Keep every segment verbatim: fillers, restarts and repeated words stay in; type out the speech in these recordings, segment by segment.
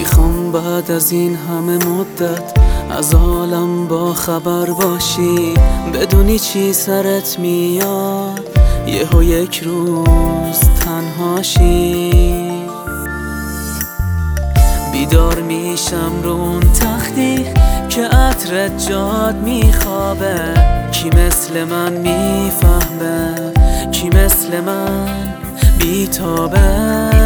میخوام بعد از این همه مدت از حالم با خبر باشی، بدونی چی سرت میاد یهو یک روز تنهاشی. بیدار میشم رو اون تختی که عطرت جاد میخوابه. کی مثل من میفهمه، کی مثل من بیتابه.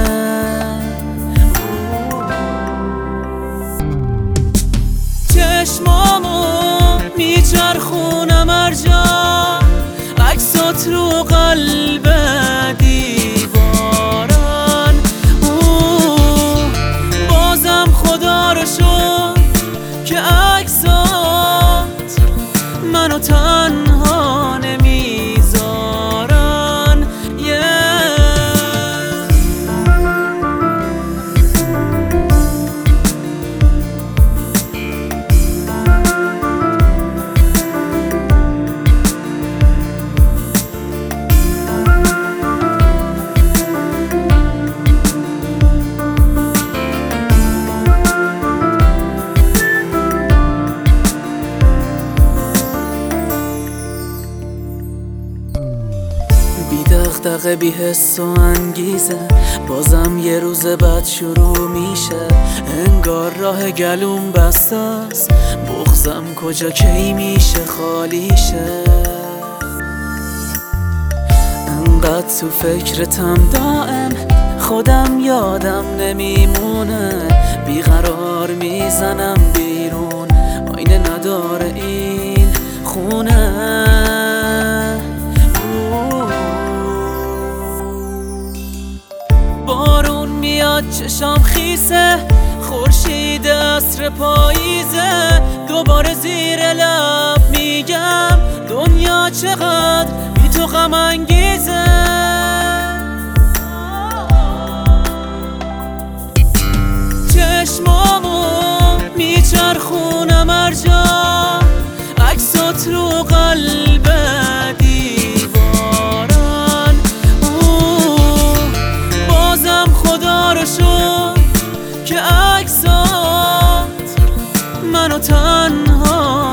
چشمامو میچرخونم هر جا، عکسات رو قلب دیوارن. بازم خدا رو شکر که عکسات منو تنها نمیذارن. بی دغدغه بی حس و انگیزه، بازم یه روز بعد شروع میشه. انگار راه گلوم بسته است، بغضم کجا کی میشه خالیشه. انقدر تو فکرتم دائم، خودم یادم نمیمونه. بیقرار میزنم بیرون، آینه نداره این خونه. بارون میاد چشام خیسه، خورشید عصر پاییزه. دوباره زیر لب میگم دنیا چقدر بی تو غم انگیزه. چشمامو میچرخونم هر جا، عکسات رو قلب دیوارن. بازم خدا رو شکر که عکسات منو تنها